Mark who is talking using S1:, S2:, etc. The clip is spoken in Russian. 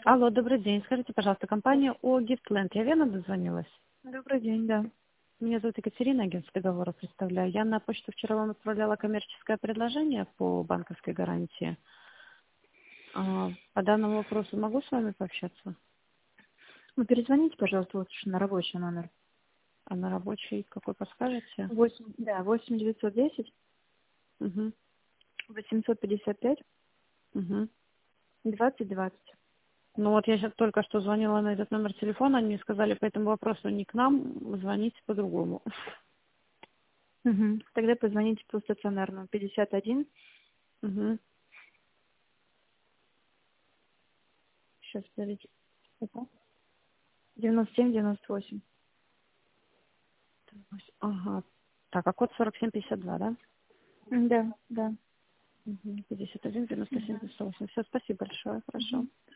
S1: Алло, добрый день. Скажите, пожалуйста, компания О Giftland. Я верно дозвонилась?
S2: Добрый день, да.
S1: Меня зовут Екатерина, агентство договора представляю. Я на почту вчера вам отправляла коммерческое предложение по банковской гарантии. По данному вопросу могу с вами пообщаться?
S2: Вы перезвоните, пожалуйста, лучше на рабочий номер.
S1: А на рабочий какой подскажете?
S2: 8 910
S1: Угу,
S2: 855
S1: угу.
S2: 2020.
S1: Ну вот я сейчас только что звонила на этот номер телефона, они мне сказали по этому вопросу не к нам, звоните по-другому.
S2: Угу. Тогда позвоните по стационарному 51.
S1: Угу.
S2: Сейчас, подождите. Это? 97-98.
S1: Ага. Так, а код 4752, да?
S2: Да, да.
S1: Угу. 51, 97,
S2: Угу.
S1: 98. Все, спасибо большое, хорошо.
S2: Угу.